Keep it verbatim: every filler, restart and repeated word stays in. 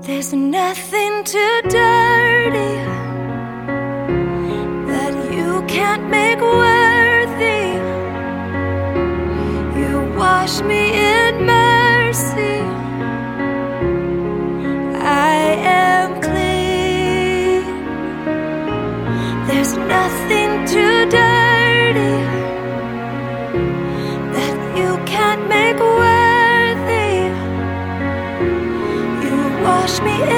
There's nothing too dirty that you can't make worthy. You wash me in mercy. I am clean. There's nothing too dirty that you can't make worthy. You wash me